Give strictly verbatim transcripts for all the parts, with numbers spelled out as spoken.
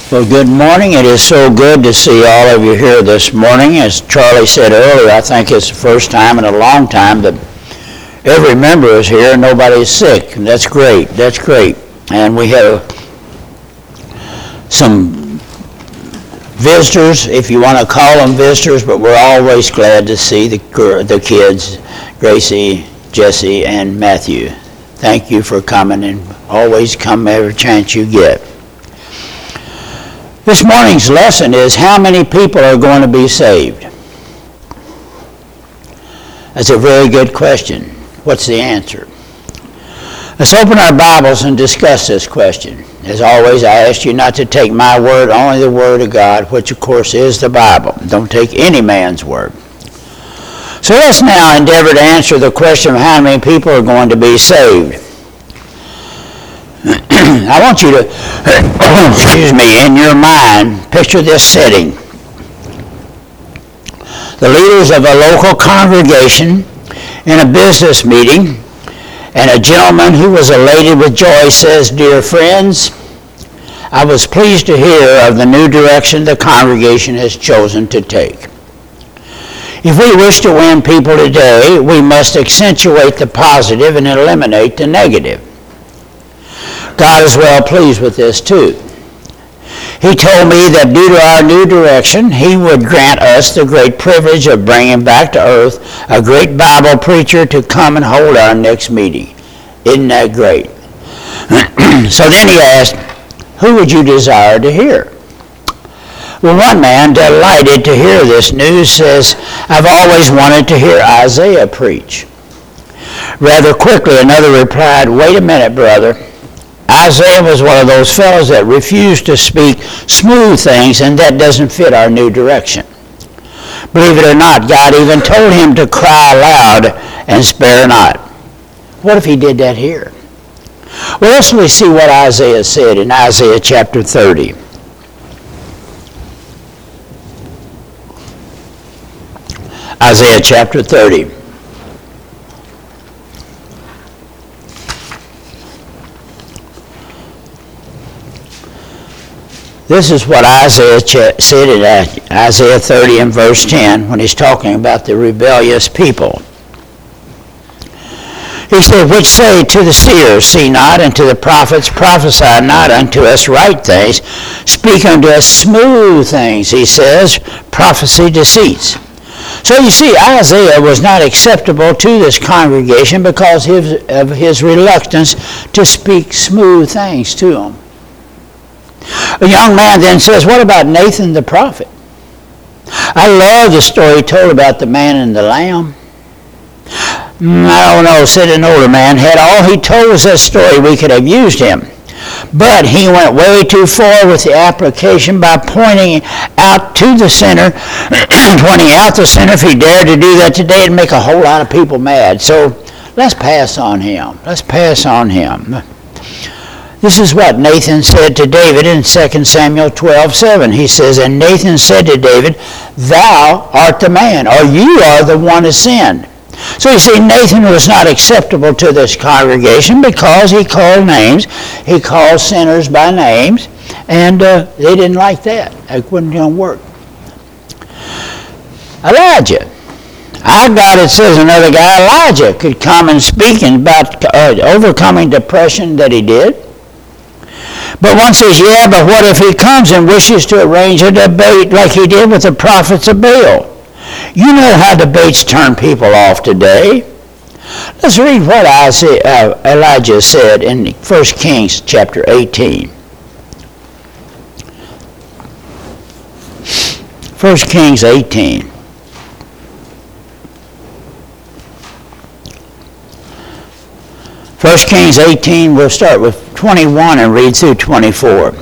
Well, good morning. It is so good to see all of you here this morning. As Charlie said earlier, I think it's the first time in a long time that every member is here and nobody's sick. And that's great. That's great. And we have some visitors, if you want to call them visitors, but we're always glad to see the, the kids, Gracie, Jesse, and Matthew. Thank you for coming, and always come every chance you get. This morning's lesson is how many people are going to be saved? That's a very good question. What's the answer? Let's open our Bibles and discuss this question. As always, I ask you not to take my word, only the word of God, which of course is the Bible. Don't take any man's word. So let's now endeavor to answer the question of how many people are going to be saved. I want you to, excuse me, in your mind, picture this setting. The leaders of a local congregation in a business meeting, and a gentleman who was elated with joy says, "Dear friends, I was pleased to hear of the new direction the congregation has chosen to take. If we wish to win people today, we must accentuate the positive and eliminate the negative. God is well pleased with this too. He told me that due to our new direction, he would grant us the great privilege of bringing back to earth a great Bible preacher to come and hold our next meeting. Isn't that great?" So then he asked, "Who would you desire to hear?" Well, one man, delighted to hear this news, says, "I've always wanted to hear Isaiah preach." Rather quickly, another replied, "Wait a minute, brother. Isaiah was one of those fellows that refused to speak smooth things, and that doesn't fit our new direction. Believe it or not, God even told him to cry aloud and spare not." What if he did that here? Well, let's see what Isaiah said in Isaiah chapter thirty. Isaiah chapter thirty. This is what Isaiah said in Isaiah thirty and verse ten when he's talking about the rebellious people. He said, "Which say to the seers, see not, and to the prophets, prophesy not unto us right things, speak unto us smooth things," he says, prophecy deceits. So you see, Isaiah was not acceptable to this congregation because of his reluctance to speak smooth things to them. A young man then says, "What about Nathan the prophet?" I love the story told about the man and the lamb. I don't know, said an older man, had all he told us that story, we could have used him. But he went way too far with the application by pointing out to the sinner, pointing out the sinner. If he dared to do that today, it'd make a whole lot of people mad. So let's pass on him. Let's pass on him. This is what Nathan said to David in Second Samuel twelve seven. He says, "And Nathan said to David, Thou art the man, or you are the one that sinned." So you see, Nathan was not acceptable to this congregation because he called names. He called sinners by names, and uh, they didn't like that. It wasn't going to work. Elijah. I got it says another guy, Elijah, could come and speak about uh, overcoming depression that he did. But one says, yeah, but what if he comes and wishes to arrange a debate like he did with the prophets of Baal? You know how debates turn people off today. Let's read what Isaiah, uh, Elijah said in First Kings chapter eighteen. First Kings eighteen. First Kings eighteen, we'll start with twenty-one and read through twenty-four.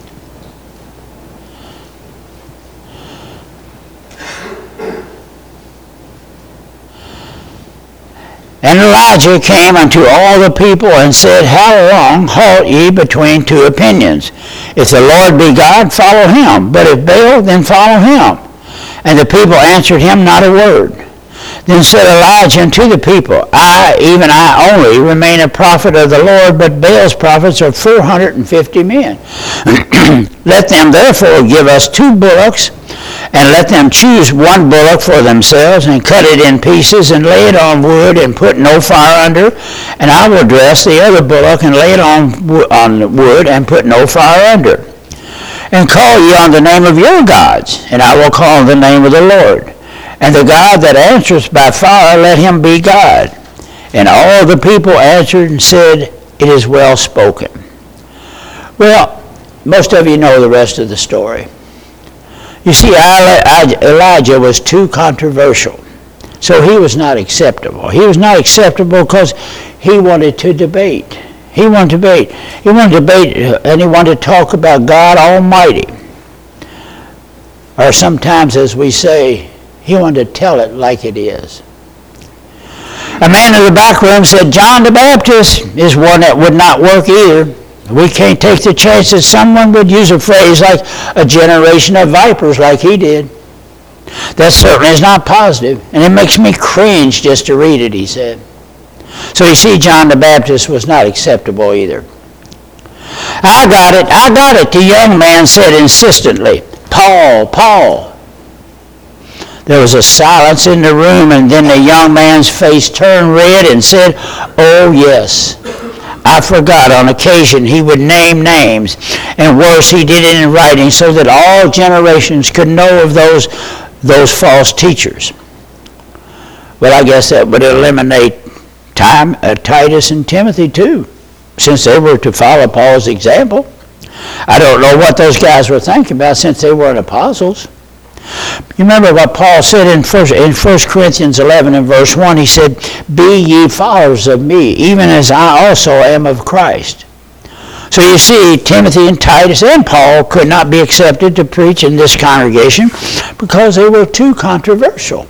And Elijah came unto all the people and said, How long halt ye between two opinions? If the Lord be God, follow him. But if Baal, then follow him. And the people answered him not a word. Then said Elijah unto the people, I, even I only, remain a prophet of the Lord, but Baal's prophets are four hundred and fifty men. Let them therefore give us two bullocks, and let them choose one bullock for themselves, and cut it in pieces, and lay it on wood, and put no fire under. And I will dress the other bullock, and lay it on, on wood, and put no fire under. And call ye on the name of your gods, and I will call on the name of the Lord. And the God that answers by fire, let him be God. And all the people answered and said, It is well spoken. Well, most of you know the rest of the story. You see, Elijah was too controversial. So he was not acceptable. He was not acceptable because he wanted to debate. He wanted to debate. He wanted to debate, and he wanted to talk about God Almighty. Or sometimes, as we say, he wanted to tell it like it is. A man in the back room said, John the Baptist is one that would not work either. We can't take the chance that someone would use a phrase like a generation of vipers like he did. That certainly is not positive, and it makes me cringe just to read it, he said. So you see, John the Baptist was not acceptable either. I got it, I got it, the young man said insistently. Paul, Paul. There was a silence in the room, and then the young man's face turned red and said, Oh, yes. I forgot on occasion he would name names, and worse, he did it in writing so that all generations could know of those, those false teachers. Well, I guess that would eliminate time, uh, Titus and Timothy too, since they were to follow Paul's example. I don't know what those guys were thinking about since they weren't apostles. You remember what Paul said in first, in First Corinthians eleven and verse one. He said, Be ye followers of me, even as I also am of Christ. So you see, Timothy and Titus and Paul could not be accepted to preach in this congregation because they were too controversial.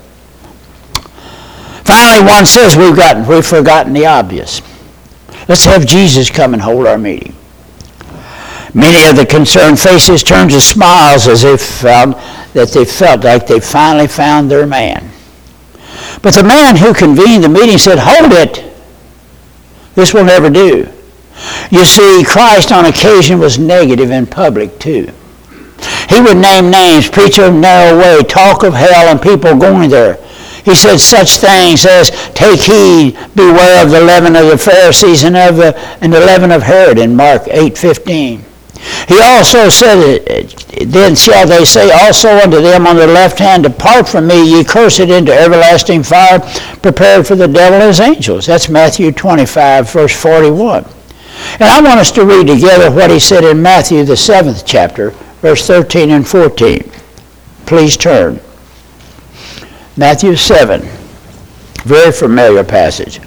Finally, one says we've, gotten, we've forgotten the obvious. Let's have Jesus come and hold our meeting. Many of the concerned faces turned to smiles as they found that they felt like they finally found their man. But the man who convened the meeting said, Hold it! This will never do. You see, Christ on occasion was negative in public too. He would name names, preach a narrow way, talk of hell and people going there. He said such things as, Take heed, beware of the leaven of the Pharisees and of the, and the leaven of Herod in Mark eight fifteen. He also said, Then shall they say also unto them on the left hand, Depart from me, ye cursed, into everlasting fire, prepared for the devil and his angels. That's Matthew twenty-five, verse forty-one. And I want us to read together what he said in Matthew, the seventh chapter, verse thirteen and fourteen. Please turn. Matthew seven, very familiar passage.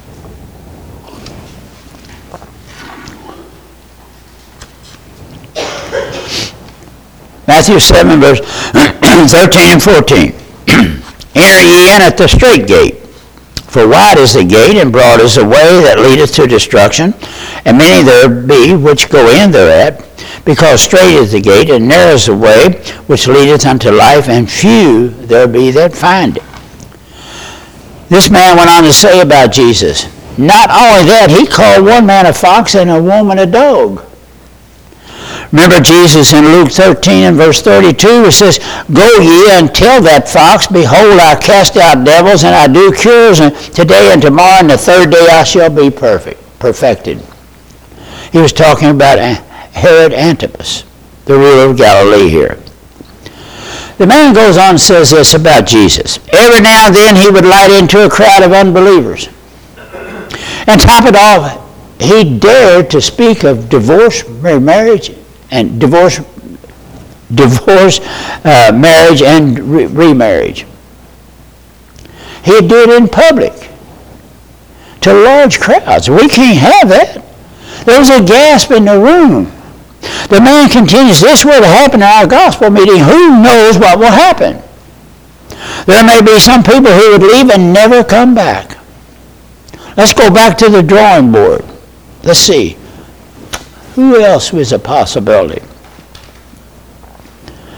Matthew seven, verse thirteen and fourteen. Enter ye in at the strait gate, for wide is the gate, and broad is the way that leadeth to destruction, and many there be which go in thereat, because strait is the gate, and narrow is the way which leadeth unto life, and few there be that find it. This man went on to say about Jesus, not only that, he called one man a fox and a woman a dog. Remember Jesus in Luke thirteen and verse thirty-two, it says, Go ye and tell that fox, Behold, I cast out devils, and I do cures, and today and tomorrow, and the third day I shall be perfect, perfected. He was talking about Herod Antipas, the ruler of Galilee here. The man goes on and says this about Jesus. Every now and then he would light into a crowd of unbelievers. And top it off, he dared to speak of divorce, marriage, and divorce, divorce, uh, marriage, and re- remarriage. He'd do it in public to large crowds. We can't have that. There was a gasp in the room. The man continues, this were to happen in our gospel meeting. Who knows what will happen? There may be some people who would leave and never come back. Let's go back to the drawing board. Let's see. Who else was a possibility?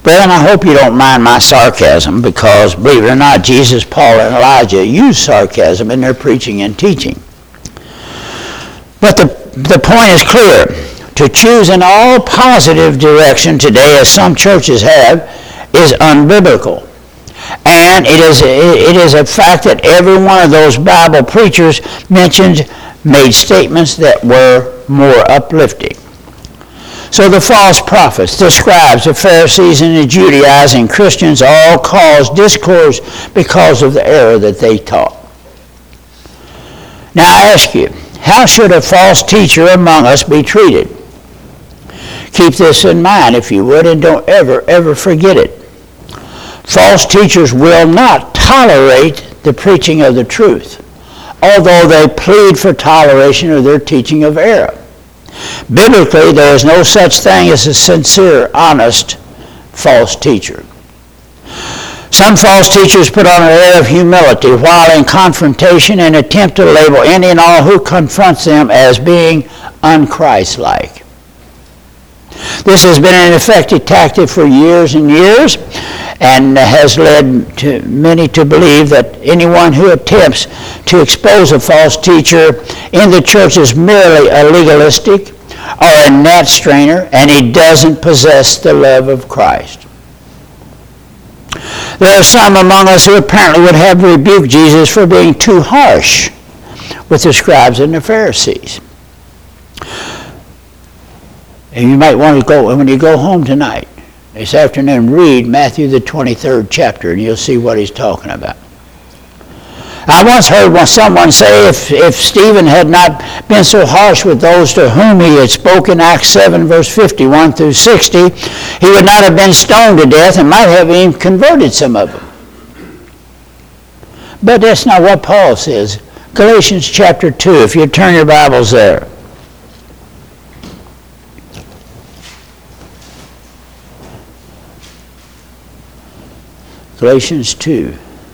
Brethren, I hope you don't mind my sarcasm because, believe it or not, Jesus, Paul, and Elijah used sarcasm in their preaching and teaching. But the, the point is clear. To choose an all-positive direction today, as some churches have, is unbiblical. And it is, it is a fact that every one of those Bible preachers mentioned made statements that were more uplifting. So the false prophets, the scribes, the Pharisees, and the Judaizing Christians all caused discourse because of the error that they taught. Now I ask you, how should a false teacher among us be treated? Keep this in mind, if you would, and don't ever, ever forget it. False teachers will not tolerate the preaching of the truth, although they plead for toleration of their teaching of error. Biblically, there is no such thing as a sincere, honest, false teacher. Some false teachers put on an air of humility while in confrontation and attempt to label any and all who confronts them as being unchristlike. This has been an effective tactic for years and years and has led to many to believe that anyone who attempts to expose a false teacher in the church is merely a legalistic or a gnat strainer, and he doesn't possess the love of Christ. There are some among us who apparently would have rebuked Jesus for being too harsh with the scribes and the Pharisees. And you might want to go, when you go home tonight, this afternoon, read Matthew the twenty-third chapter, and you'll see what he's talking about. I once heard someone say if, if Stephen had not been so harsh with those to whom he had spoken, Acts seven, verse fifty-one through sixty, he would not have been stoned to death and might have even converted some of them. But that's not what Paul says. Galatians chapter two, if you turn your Bibles there. Galatians two.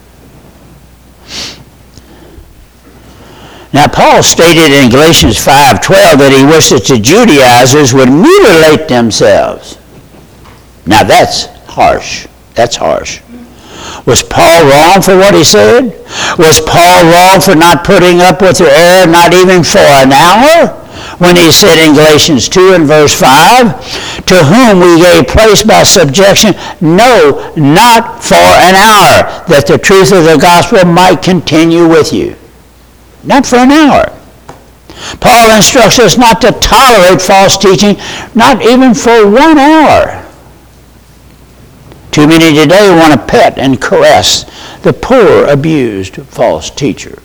Now, Paul stated in Galatians five twelve that he wished that the Judaizers would mutilate themselves. Now, that's harsh. That's harsh. Was Paul wrong for what he said? Was Paul wrong for not putting up with their error, not even for an hour? When he said in Galatians two and verse five, to whom we gave place by subjection, no, not for an hour, that the truth of the gospel might continue with you. Not for an hour. Paul instructs us not to tolerate false teaching, not even for one hour. Too many today want to pet and caress the poor, abused false teacher.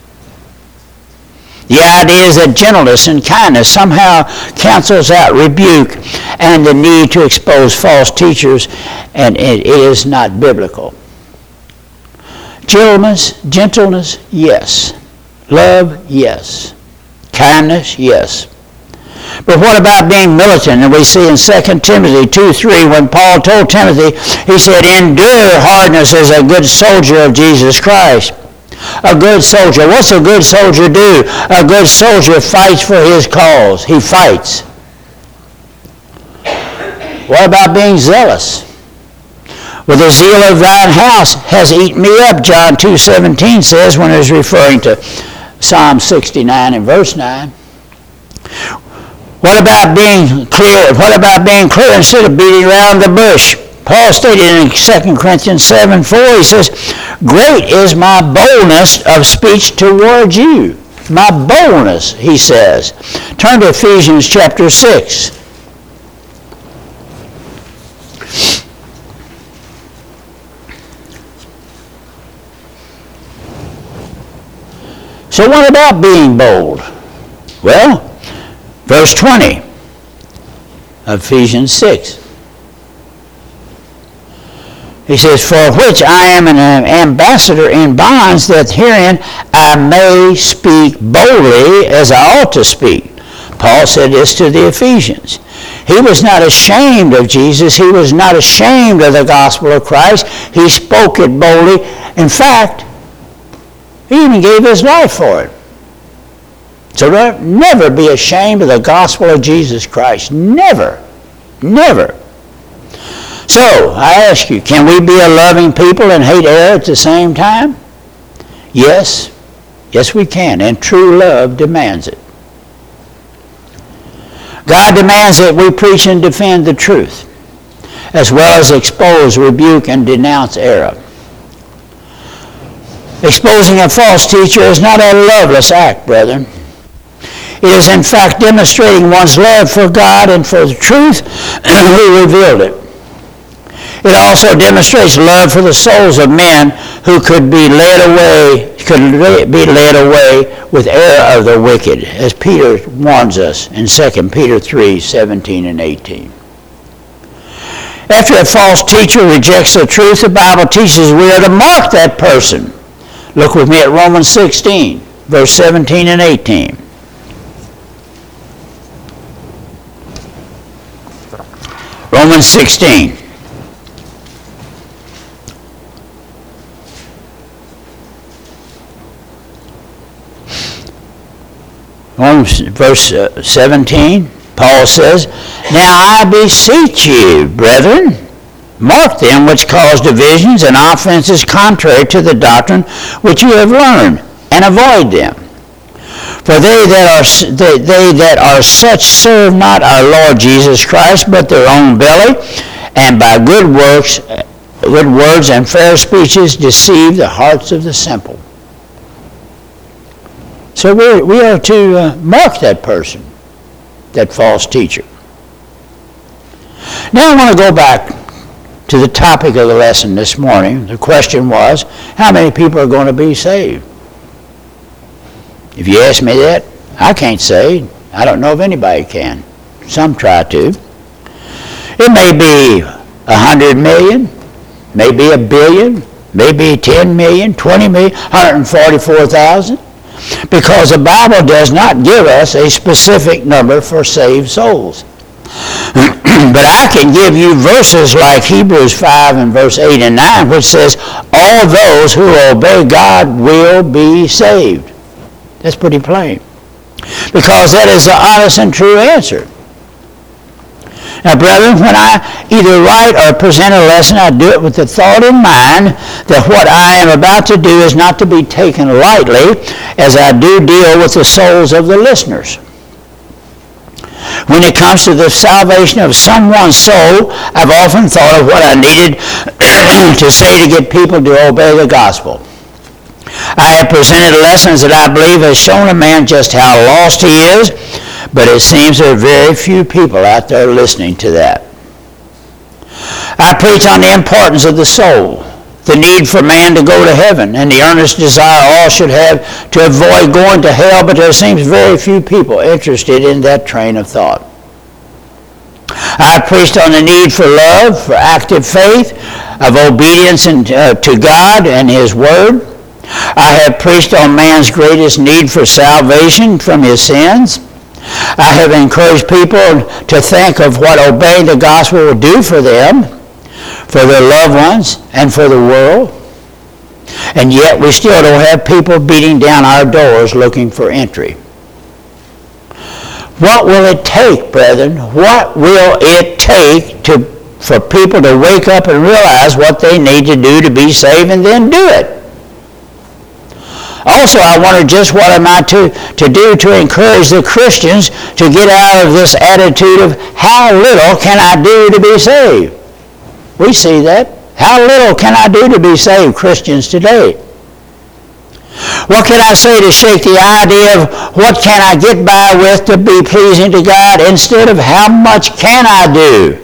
The idea is that gentleness and kindness somehow cancels out rebuke and the need to expose false teachers, and it is not biblical. Gentleness, gentleness, yes. Love, yes. Kindness, yes. But what about being militant? And we see in Second Timothy two three, when Paul told Timothy, he said, endure hardness as a good soldier of Jesus Christ. A good soldier. What's a good soldier do? A good soldier fights for his cause. He fights. What about being zealous? Well, the zeal of thine house has eaten me up, John two seventeen says, when it was referring to Psalm sixty-nine and verse nine. What about being clear? What about being clear instead of beating around the bush? Paul stated in Second Corinthians seven four, he says, great is my boldness of speech toward you. My boldness, he says. Turn to Ephesians chapter six. So what about being bold? Well, verse twenty of Ephesians six. He says, for which I am an ambassador in bonds, that herein I may speak boldly as I ought to speak. Paul said this to the Ephesians. He was not ashamed of Jesus. He was not ashamed of the gospel of Christ. He spoke it boldly. In fact, he even gave his life for it. So never be ashamed of the gospel of Jesus Christ. Never. Never. So, I ask you, can we be a loving people and hate error at the same time? Yes. Yes, we can, and true love demands it. God demands that we preach and defend the truth, as well as expose, rebuke, and denounce error. Exposing a false teacher is not a loveless act, brethren. It is in fact demonstrating one's love for God and for the truth who revealed it. It also demonstrates love for the souls of men who could be led away, could be led away with error of the wicked, as Peter warns us in Second Peter three, seventeen and eighteen. After a false teacher rejects the truth, the Bible teaches we are to mark that person. Look with me at Romans sixteen, verse seventeen and eighteen. Romans sixteen. Romans verse uh, seventeen, Paul says, Now I beseech you, brethren, mark them which cause divisions and offenses contrary to the doctrine which you have learned, and avoid them. For they that are they, they that are such serve not our Lord Jesus Christ, but their own belly, and by good works, good words and fair speeches deceive the hearts of the simple. So we're, we are to uh, mark that person, that false teacher. Now I want to go back to the topic of the lesson this morning. The question was, how many people are going to be saved? If you ask me that, I can't say. I don't know if anybody can. Some try to. It may be a hundred million, maybe a billion, maybe ten million, twenty million, one hundred forty-four thousand. Because the Bible does not give us a specific number for saved souls. But I can give you verses like Hebrews five and verse eight and nine, which says, all those who obey God will be saved. That's pretty plain. Because that is the honest and true answer. Now, brethren, when I either write or present a lesson, I do it with the thought in mind that what I am about to do is not to be taken lightly, as I do deal with the souls of the listeners. When it comes to the salvation of someone's soul, I've often thought of what I needed to say to get people to obey the gospel. I have presented lessons that I believe have shown a man just how lost he is, but it seems there are very few people out there listening to that. I preach on the importance of the soul, the need for man to go to heaven, and the earnest desire all should have to avoid going to hell, but there seems very few people interested in that train of thought. I preached on the need for love, for active faith, of obedience and, uh, to God and His Word. I have preached on man's greatest need for salvation from his sins. I have encouraged people to think of what obeying the gospel will do for them, for their loved ones, and for the world. And yet we still don't have people beating down our doors looking for entry. What will it take, brethren? What will it take to, for people to wake up and realize what they need to do to be saved and then do it? Also, I wonder just what am I to, to do to encourage the Christians to get out of this attitude of how little can I do to be saved? We see that. How little can I do to be saved, Christians today? What can I say to shake the idea of what can I get by with to be pleasing to God instead of how much can I do?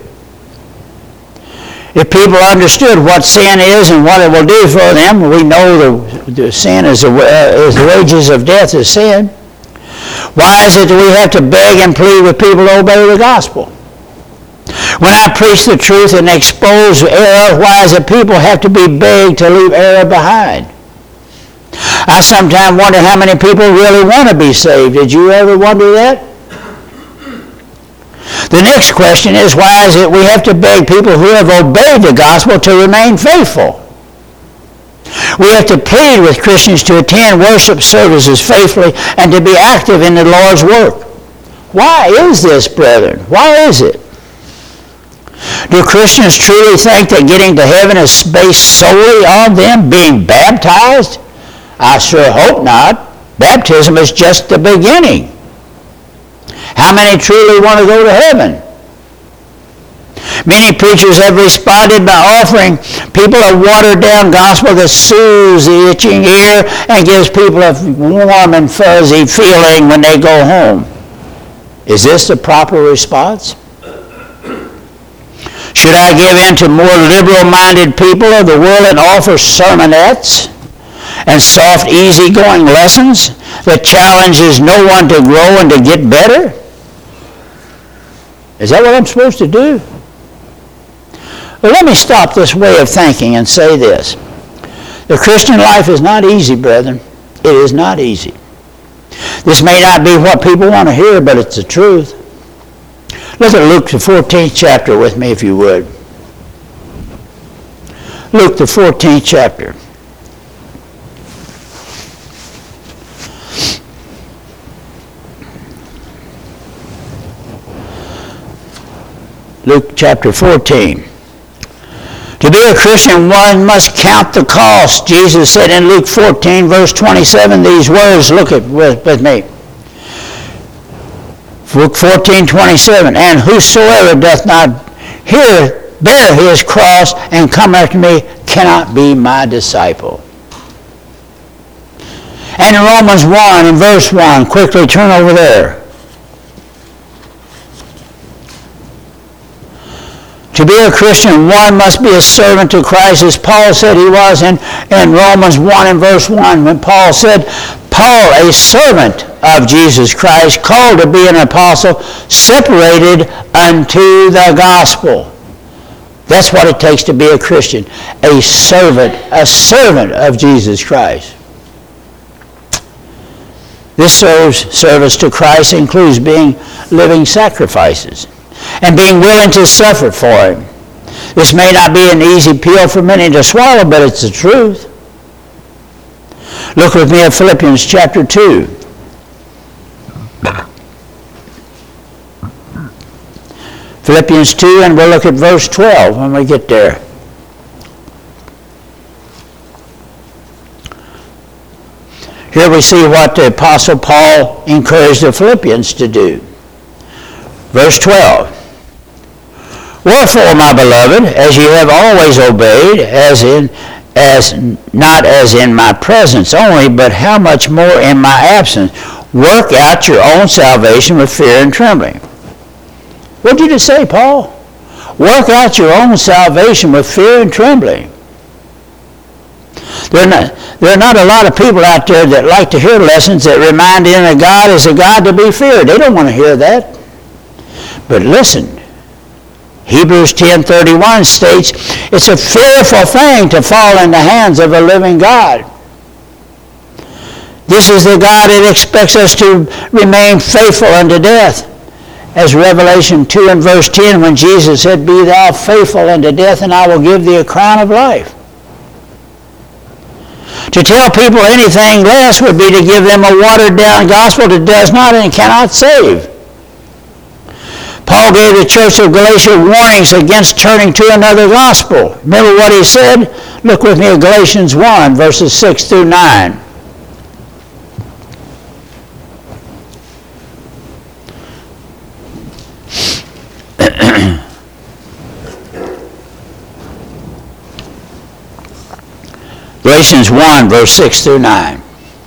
If people understood what sin is and what it will do for them, we know the, the sin is the, uh, is the wages of death is sin. Why is it that we have to beg and plead with people to obey the gospel? When I preach the truth and expose error, why is it people have to be begged to leave error behind? I sometimes wonder how many people really want to be saved. Did you ever wonder that? The next question is, why is it we have to beg people who have obeyed the gospel to remain faithful? We have to plead with Christians to attend worship services faithfully and to be active in the Lord's work. Why is this, brethren? Why is it? Do Christians truly think that getting to heaven is based solely on them being baptized? I sure hope not. Baptism is just the beginning. How many truly want to go to heaven? Many preachers have responded by offering people a watered-down gospel that soothes the itching ear and gives people a warm and fuzzy feeling when they go home. Is this the proper response? Should I give in to more liberal-minded people of the world and offer sermonettes and soft, easy-going lessons that challenges no one to grow and to get better? Is that what I'm supposed to do? Well, let me stop this way of thinking and say this. The Christian life is not easy, brethren. It is not easy. This may not be what people want to hear, but it's the truth. Look at Luke, the fourteenth chapter with me, if you would. Luke, the fourteenth chapter. Luke chapter fourteen. To be a Christian, one must count the cost. Jesus said in Luke fourteen, verse twenty-seven, these words, look at with, with me. Luke fourteen, twenty-seven, and whosoever doth not hear, bear his cross and come after me cannot be my disciple. And in Romans one, in verse one, quickly turn over there. To be a Christian, one must be a servant to Christ, as Paul said he was in, in Romans one and verse one, when Paul said, Paul, a servant of Jesus Christ, called to be an apostle, separated unto the gospel. That's what it takes to be a Christian, a servant, a servant of Jesus Christ. This serves, service to Christ includes being living sacrifices and being willing to suffer for him. This may not be an easy pill for many to swallow, but it's the truth. Look with me at Philippians chapter two. Philippians two, and we'll look at verse twelve when we get there. Here we see what the Apostle Paul encouraged the Philippians to do. Verse twelve. Wherefore, my beloved, as ye have always obeyed, as in as not as in my presence only, but how much more in my absence, work out your own salvation with fear and trembling. What did you say, Paul? Work out your own salvation with fear and trembling. There are not, there are not a lot of people out there that like to hear lessons that remind them that God is a God to be feared. They don't want to hear that. But listen, Hebrews ten thirty-one states, it's a fearful thing to fall in the hands of a living God. This is the God that expects us to remain faithful unto death. As Revelation two and verse ten, when Jesus said, be thou faithful unto death, and I will give thee a crown of life. To tell people anything less would be to give them a watered-down gospel that does not and cannot save. Paul gave the church of Galatia warnings against turning to another gospel. Remember what he said? Look with me at Galatians one, verses six through nine. Galatians one, verse six through nine.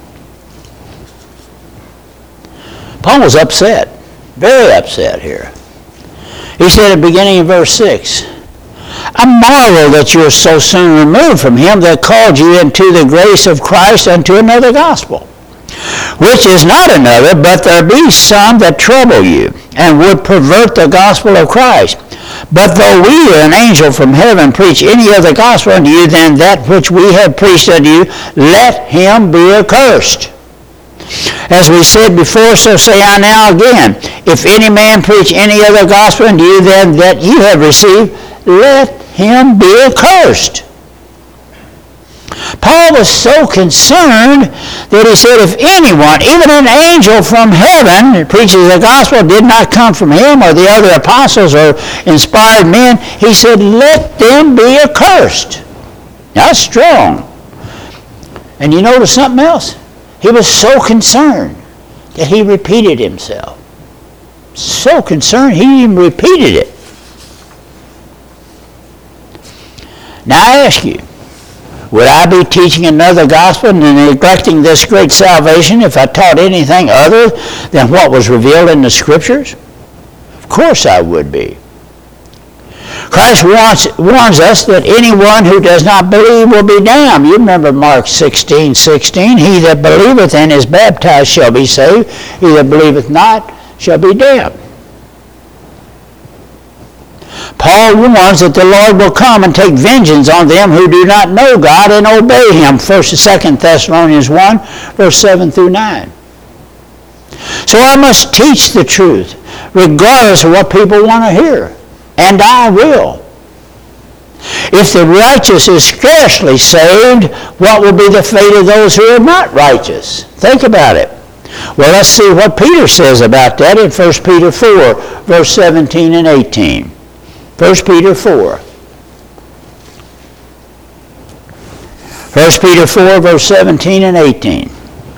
Paul was upset, very upset here. He said at the beginning of verse six, I marvel that you are so soon removed from him that called you into the grace of Christ unto another gospel, which is not another, but there be some that trouble you, and would pervert the gospel of Christ. But though we or an angel from heaven preach any other gospel unto you than that which we have preached unto you, let him be accursed. As we said before, so say I now again, if any man preach any other gospel unto you than that you have received, let him be accursed. Paul was so concerned that he said if anyone, even an angel from heaven, that preaches the gospel, did not come from him or the other apostles or inspired men, he said, let them be accursed. That's strong. And you notice something else? He was so concerned that he repeated himself. So concerned, he even repeated it. Now I ask you, would I be teaching another gospel and neglecting this great salvation if I taught anything other than what was revealed in the Scriptures? Of course I would be. Christ warns, warns us that anyone who does not believe will be damned. You remember Mark sixteen sixteen, he that believeth and is baptized shall be saved, he that believeth not shall be damned. Paul warns that the Lord will come and take vengeance on them who do not know God and obey him. First and Second Thessalonians one, verse seven through nine. So I must teach the truth, regardless of what people want to hear. And I will. If the righteous is scarcely saved, what will be the fate of those who are not righteous? Think about it. Well, let's see what Peter says about that in First Peter four, verse seventeen and eighteen. First Peter four. First Peter four, verse seventeen and eighteen.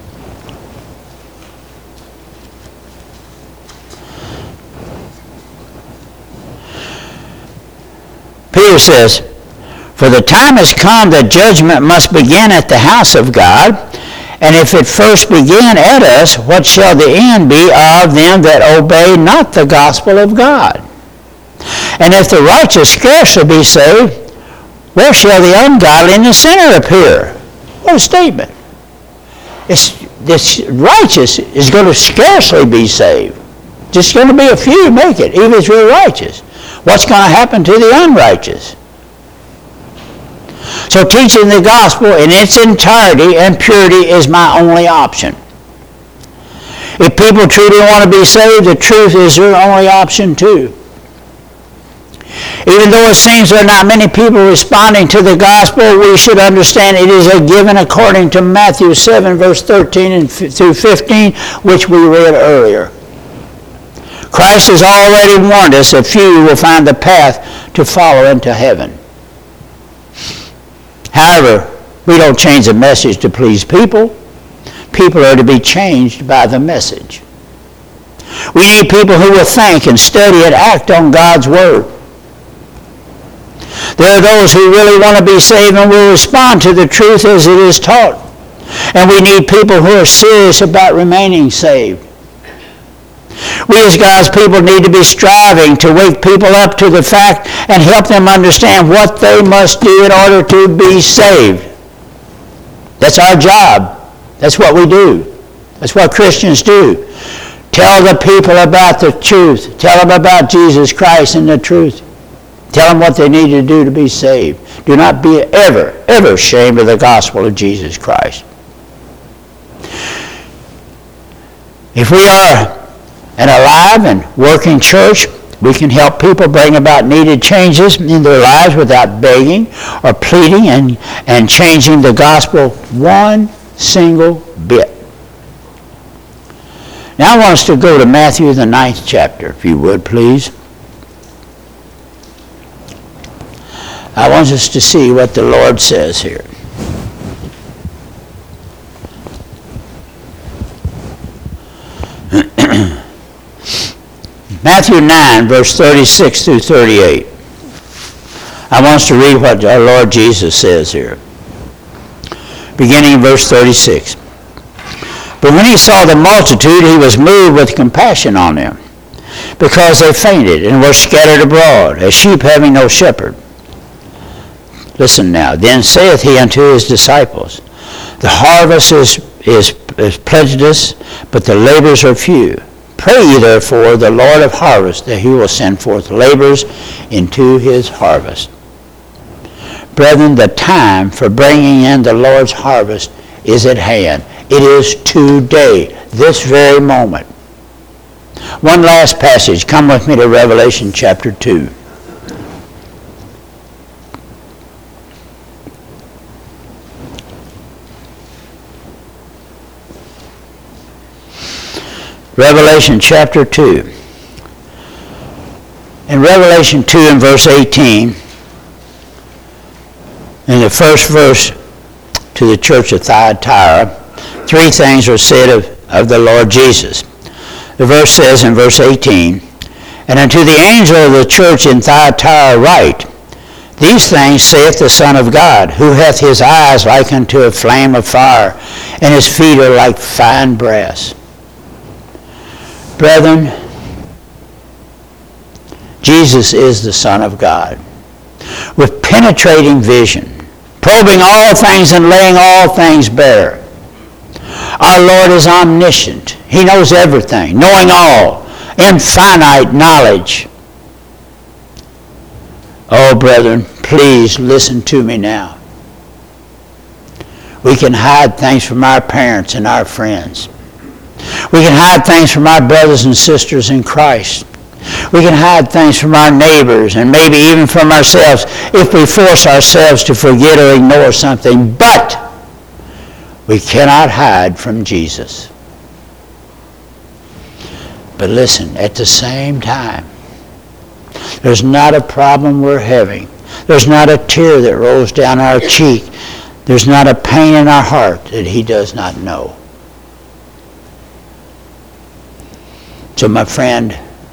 Peter says, for the time has come that judgment must begin at the house of God, and if it first begin at us, what shall the end be of them that obey not the gospel of God? And if the righteous scarcely be saved, where shall the ungodly and the sinner appear? What a statement. It's, this righteous is going to scarcely be saved. Just going to be a few make it, even if you're righteous. What's going to happen to the unrighteous? So teaching the gospel in its entirety and purity is my only option. If people truly want to be saved, the truth is their only option too. Even though it seems there are not many people responding to the gospel, we should understand it is a given according to Matthew seven, verse thirteen and through fifteen, which we read earlier. Christ has already warned us that few will find the path to follow into heaven. However, we don't change the message to please people. People are to be changed by the message. We need people who will think and study and act on God's word. There are those who really want to be saved and will respond to the truth as it is taught. And we need people who are serious about remaining saved. We as God's people need to be striving to wake people up to the fact and help them understand what they must do in order to be saved. That's our job. That's what we do. That's what Christians do. Tell the people about the truth. Tell them about Jesus Christ and the truth. Tell them what they need to do to be saved. Do not be ever, ever ashamed of the gospel of Jesus Christ. If we are an alive and working church, we can help people bring about needed changes in their lives without begging or pleading and, and changing the gospel one single bit. Now I want us to go to Matthew, the ninth chapter, if you would, please. I want us to see what the Lord says here. Matthew nine, verse thirty-six through thirty-eight. I want us to read what our Lord Jesus says here. Beginning in verse thirty-six. But when he saw the multitude, he was moved with compassion on them, because they fainted and were scattered abroad, as sheep having no shepherd. Listen now. Then saith he unto his disciples, the harvest is, is, is plenteous, but the laborers are few. Pray ye therefore the Lord of harvest, that he will send forth laborers into his harvest. Brethren, the time for bringing in the Lord's harvest is at hand. It is today, this very moment. One last passage. Come with me to Revelation chapter two. Revelation chapter two. In Revelation two and verse eighteen, in the first verse to the church of Thyatira, three things are said of, of the Lord Jesus. The verse says in verse eighteen, "And unto the angel of the church in Thyatira write, These things saith the Son of God, who hath his eyes like unto a flame of fire, and his feet are like fine brass." Brethren, Jesus is the Son of God, with penetrating vision, probing all things and laying all things bare. Our Lord is omniscient. He knows everything, knowing all, infinite knowledge. Oh, brethren, please listen to me now. We can hide things from our parents and our friends. We can hide things from our brothers and sisters in Christ. We can hide things from our neighbors and maybe even from ourselves if we force ourselves to forget or ignore something. But we cannot hide from Jesus. But listen, at the same time, there's not a problem we're having. There's not a tear that rolls down our cheek. There's not a pain in our heart that he does not know. So my friend,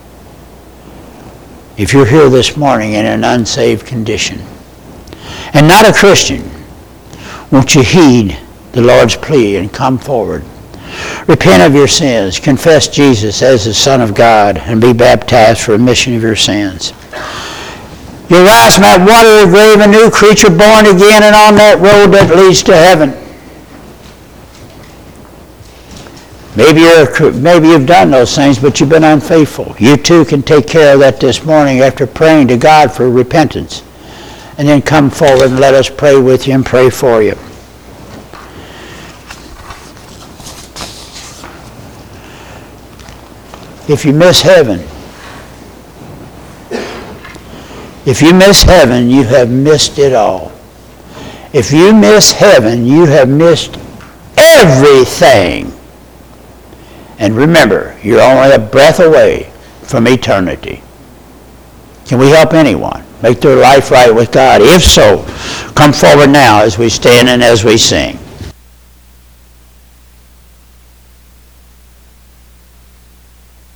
if you're here this morning in an unsaved condition and not a Christian, won't you heed the Lord's plea and come forward? Repent of your sins, confess Jesus as the Son of God, and be baptized for remission of your sins. You'll rise from that watery grave a new creature born again and on that road that leads to heaven. Maybe, you're, maybe you've done those things, but you've been unfaithful. You too can take care of that this morning after praying to God for repentance. And then come forward and let us pray with you and pray for you. If you miss heaven, if you miss heaven, you have missed it all. If you miss heaven, you have missed everything. And remember, you're only a breath away from eternity. Can we help anyone make their life right with God? If so, come forward now as we stand and as we sing.